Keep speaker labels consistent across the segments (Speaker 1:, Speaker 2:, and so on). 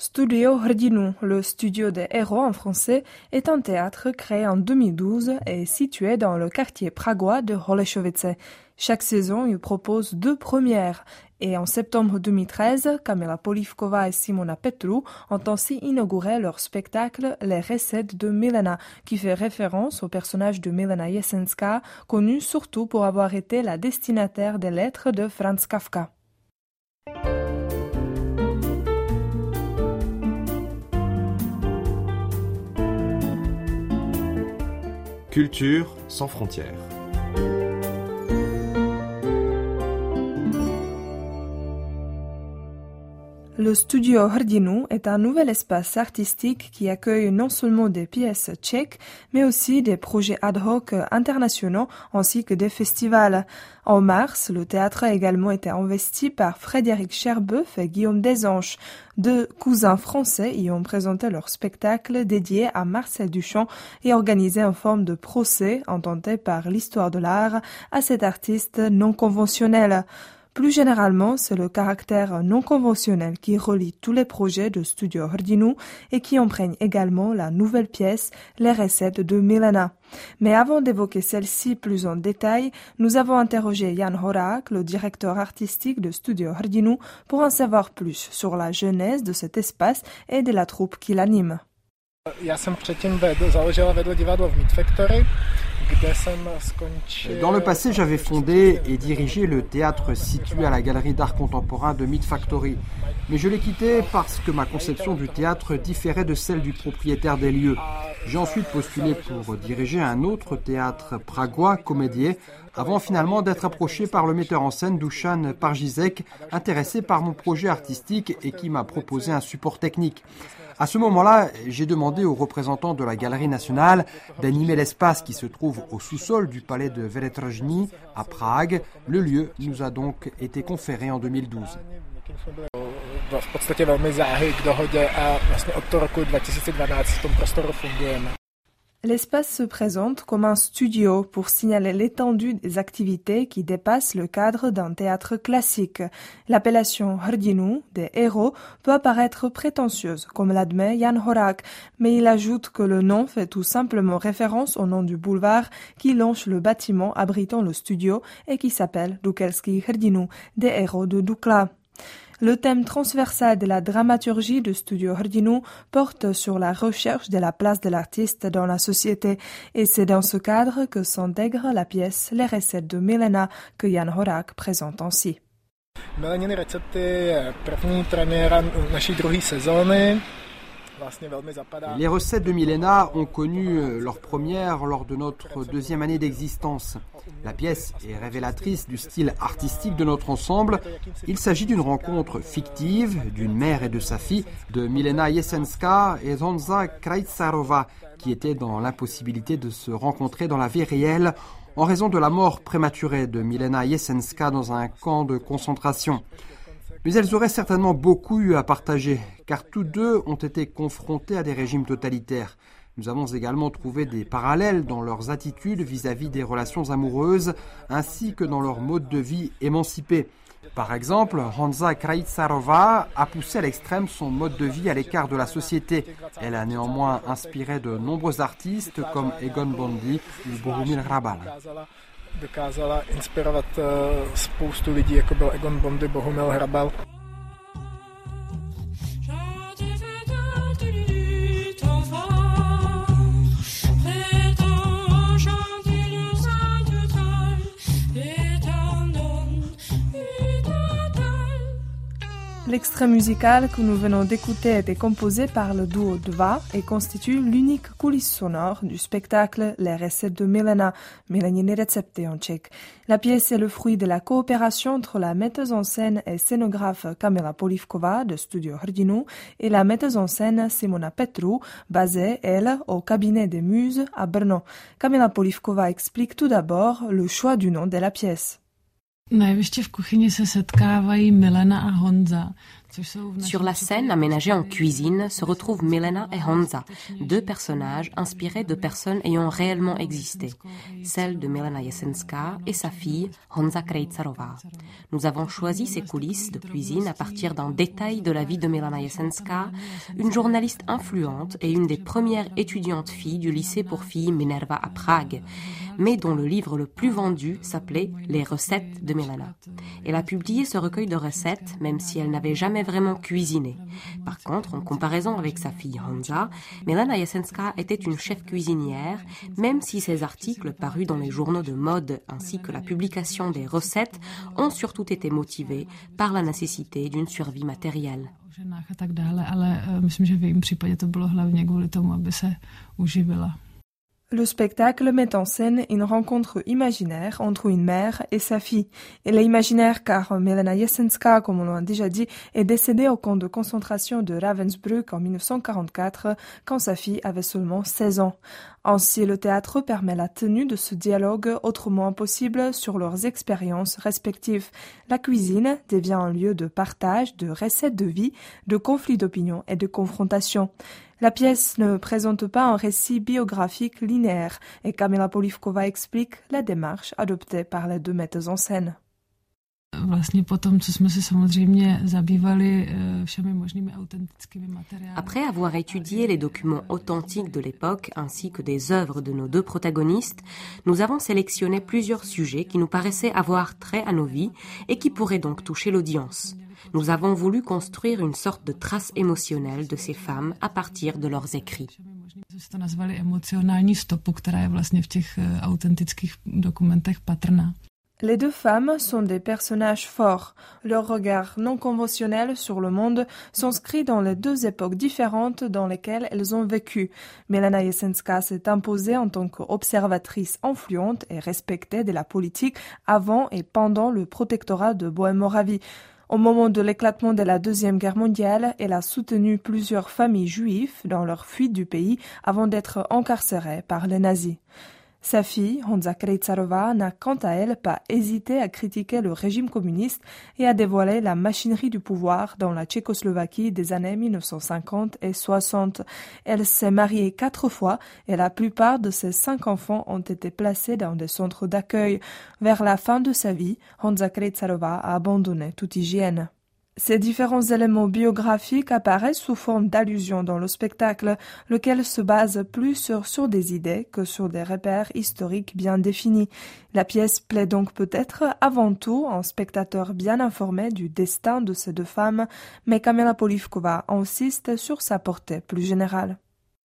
Speaker 1: Studio Hrdinu, le studio des héros en français, est un théâtre créé en 2012 et situé dans le quartier pragois de Holešovice. Chaque saison, il propose 2 premières. Et en septembre 2013, Kamila Polívková et Simona Petrů ont ainsi inauguré leur spectacle Les recettes de Milena, qui fait référence au personnage de Milena Jesenská, connue surtout pour avoir été la destinataire des lettres de Franz Kafka.
Speaker 2: Culture sans frontières.
Speaker 1: Le studio Hrdinu est un nouvel espace artistique qui accueille non seulement des pièces tchèques, mais aussi des projets ad hoc internationaux ainsi que des festivals. En mars, le théâtre a également été investi par Frédéric Cherboeuf et Guillaume Desanges. 2 cousins français y ont présenté leur spectacle dédié à Marcel Duchamp et organisé en forme de procès intenté par l'histoire de l'art à cet artiste non conventionnel. Plus généralement, c'est le caractère non conventionnel qui relie tous les projets de Studio Hrdinu et qui imprègne également la nouvelle pièce Les recettes de Milena. Mais avant d'évoquer celle-ci plus en détail, nous avons interrogé Jan Horák, le directeur artistique de Studio Hrdinu, pour en savoir plus sur la genèse de cet espace et de la troupe qui l'anime.
Speaker 3: Dans le passé, j'avais fondé et dirigé le théâtre situé à la galerie d'art contemporain de Meat Factory. Mais je l'ai quitté parce que ma conception du théâtre différait de celle du propriétaire des lieux. J'ai ensuite postulé pour diriger un autre théâtre pragois, Comédie, avant finalement d'être approché par le metteur en scène Dušan Paržízek, intéressé par mon projet artistique et qui m'a proposé un support technique. À ce moment-là, j'ai demandé aux représentants de la Galerie nationale d'animer l'espace qui se trouve au sous-sol du palais de Veletrajny à Prague. Le lieu nous a donc été conféré en 2012.
Speaker 1: L'espace se présente comme un studio pour signaler l'étendue des activités qui dépassent le cadre d'un théâtre classique. L'appellation Hrdinu, des héros, peut apparaître prétentieuse, comme l'admet Jan Horák, mais il ajoute que le nom fait tout simplement référence au nom du boulevard qui longe le bâtiment abritant le studio et qui s'appelle Dukelský Hrdinu, des héros de Dukla. Le thème transversal de la dramaturgie de Studio Hrdinu porte sur la recherche de la place de l'artiste dans la société et c'est dans ce cadre que s'intègre la pièce Les recettes de Milena que Jan Horák présente ainsi.
Speaker 4: Mileniny recepty je první premiéra naší druhé sezóny.
Speaker 3: Les recettes de Milena ont connu leur première lors de notre 2e année d'existence. La pièce est révélatrice du style artistique de notre ensemble. Il s'agit d'une rencontre fictive d'une mère et de sa fille, de Milena Jesenská et Honza Krajcarova, qui étaient dans l'impossibilité de se rencontrer dans la vie réelle en raison de la mort prématurée de Milena Jesenská dans un camp de concentration. Mais elles auraient certainement beaucoup eu à partager, car tous deux ont été confrontés à des régimes totalitaires. Nous avons également trouvé des parallèles dans leurs attitudes vis-à-vis des relations amoureuses, ainsi que dans leur mode de vie émancipé. Par exemple, Honza Krajcarova a poussé à l'extrême son mode de vie à l'écart de la société. Elle a néanmoins inspiré de nombreux artistes comme Egon Bondy ou Bohumil Hrabal.
Speaker 4: Dokázala inspirovat spoustu lidí, jako byl Egon Bondy, Bohumil Hrabal.
Speaker 1: L'extrait musical que nous venons d'écouter a été composé par le duo Dva et constitue l'unique coulisse sonore du spectacle Les recettes de Milena, Mileniny recepty en tchèque. La pièce est le fruit de la coopération entre la metteuse en scène et scénographe Kamila Polívková de Studio Hrdinu et la metteuse en scène Simona Petrů, basée, elle, au cabinet des Muses à Brno. Kamila Polívková explique tout d'abord le choix du nom de la pièce.
Speaker 5: Na jevišti v kuchyni se setkávají Milena a Honza, Sur la scène aménagée en cuisine se retrouvent Milena et Honza, deux personnages inspirés de personnes ayant réellement existé, celle de Milena Jesenska et sa fille Honza Krejcarova. Nous avons choisi ces coulisses de cuisine à partir d'un détail de la vie de Milena Jesenska, une journaliste influente et une des premières étudiantes filles du lycée pour filles Minerva à Prague, mais dont le livre le plus vendu s'appelait « Les recettes de Milena ». Elle a publié ce recueil de recettes, même si elle n'avait jamais vraiment cuisiné. Par contre, en comparaison avec sa fille Honza, Milena Jesenska était une chef cuisinière, même si ses articles parus dans les journaux de mode ainsi que la publication des recettes ont surtout été motivés par la nécessité d'une survie matérielle.
Speaker 1: Le spectacle met en scène une rencontre imaginaire entre une mère et sa fille. Elle est imaginaire car Milena Jesenska, comme on l'a déjà dit, est décédée au camp de concentration de Ravensbrück en 1944 quand sa fille avait seulement 16 ans. Ainsi, le théâtre permet la tenue de ce dialogue autrement impossible sur leurs expériences respectives. La cuisine devient un lieu de partage, de recettes de vie, de conflits d'opinion et de confrontation. La pièce ne présente pas un récit biographique linéaire et Kamila Polívková explique la démarche adoptée par les deux metteuses en scène.
Speaker 5: Après avoir étudié les documents authentiques de l'époque ainsi que des œuvres de nos deux protagonistes, nous avons sélectionné plusieurs sujets qui nous paraissaient avoir trait à nos vies et qui pourraient donc toucher l'audience. Nous avons voulu construire une sorte de trace émotionnelle de ces femmes à partir de leurs écrits.
Speaker 1: Les deux femmes sont des personnages forts. Leur regard non conventionnel sur le monde s'inscrit dans les deux époques différentes dans lesquelles elles ont vécu. Milena Jesenska s'est imposée en tant qu'observatrice influente et respectée de la politique avant et pendant le protectorat de Bohême-Moravie. Au moment de l'éclatement de la Deuxième Guerre mondiale, elle a soutenu plusieurs familles juives dans leur fuite du pays avant d'être incarcérée par les nazis. Sa fille, Honza Krejcarova, n'a quant à elle pas hésité à critiquer le régime communiste et à dévoiler la machinerie du pouvoir dans la Tchécoslovaquie des années 1950 et 60. Elle s'est mariée 4 fois et la plupart de ses 5 enfants ont été placés dans des centres d'accueil. Vers la fin de sa vie, Honza Krejcarova a abandonné toute hygiène. Ces différents éléments biographiques apparaissent sous forme d'allusions dans le spectacle, lequel se base plus sur des idées que sur des repères historiques bien définis. La pièce plaît donc peut-être avant tout un spectateur bien informé du destin de ces deux femmes, mais Kamila Polívková insiste sur sa portée plus générale.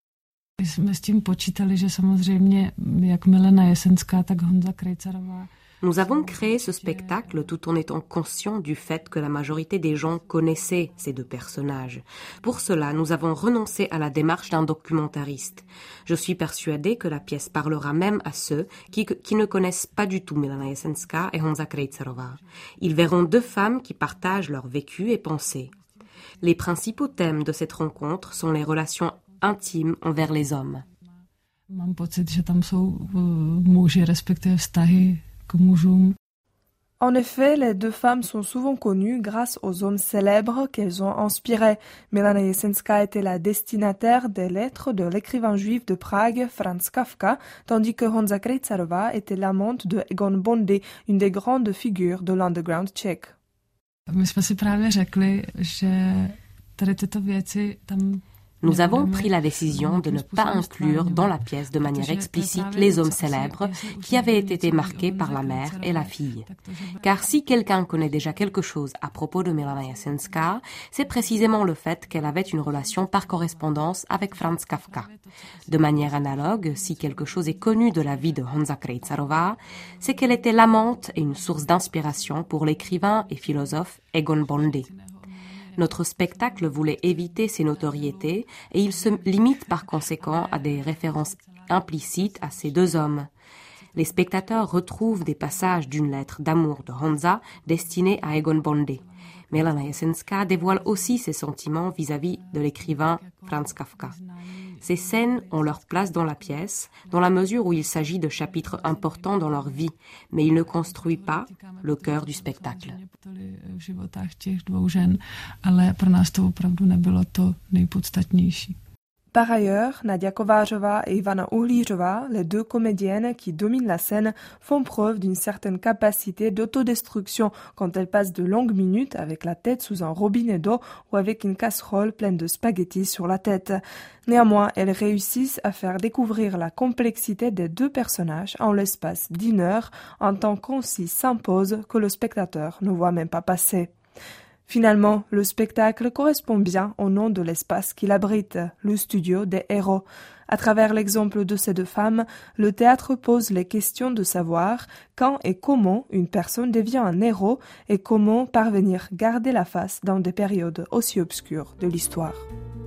Speaker 5: Nous avons créé ce spectacle tout en étant conscients du fait que la majorité des gens connaissaient ces deux personnages. Pour cela, nous avons renoncé à la démarche d'un documentariste. Je suis persuadée que la pièce parlera même à ceux qui ne connaissent pas du tout Milena Jesenska et Honza Krejcarova. Ils verront deux femmes qui partagent leur vécu et pensées. Les principaux thèmes de cette rencontre sont les relations intimes envers les hommes.
Speaker 6: Mám pocit, že tam jsou muži, respektive vztahy.
Speaker 1: En effet, les deux femmes sont souvent connues grâce aux hommes célèbres qu'elles ont inspirés. Milena Jesenska était la destinataire des lettres de l'écrivain juif de Prague, Franz Kafka, tandis que Honza Krejcarova était l'amante de Egon Bondy, une des grandes figures de l'underground tchèque.
Speaker 6: My jsme si právě řekli, že tady tyto věci tam.
Speaker 5: Nous avons pris la décision de ne pas inclure dans la pièce de manière explicite les hommes célèbres qui avaient été marqués par la mère et la fille. Car si quelqu'un connaît déjà quelque chose à propos de Milena Jesenska, c'est précisément le fait qu'elle avait une relation par correspondance avec Franz Kafka. De manière analogue, si quelque chose est connu de la vie de Honza Krejcarova, c'est qu'elle était l'amante et une source d'inspiration pour l'écrivain et philosophe Egon Bondy. Notre spectacle voulait éviter ces notoriétés et il se limite par conséquent à des références implicites à ces deux hommes. Les spectateurs retrouvent des passages d'une lettre d'amour de Honza destinée à Egon Bondy. Milena Jesenska dévoile aussi ses sentiments vis-à-vis de l'écrivain Franz Kafka. Ces scènes ont leur place dans la pièce, dans la mesure où il s'agit de chapitres importants dans leur vie, mais il ne construit pas le cœur du spectacle.
Speaker 1: Par ailleurs, Nadia Kovářová et Ivana Uhlířová, les deux comédiennes qui dominent la scène, font preuve d'une certaine capacité d'autodestruction quand elles passent de longues minutes avec la tête sous un robinet d'eau ou avec une casserole pleine de spaghettis sur la tête. Néanmoins, elles réussissent à faire découvrir la complexité des deux personnages en l'espace d'1 heure, un temps concis s'impose que le spectateur ne voit même pas passer. Finalement, le spectacle correspond bien au nom de l'espace qu'il abrite, le studio des héros. À travers l'exemple de ces deux femmes, le théâtre pose les questions de savoir quand et comment une personne devient un héros et comment parvenir à garder la face dans des périodes aussi obscures de l'histoire.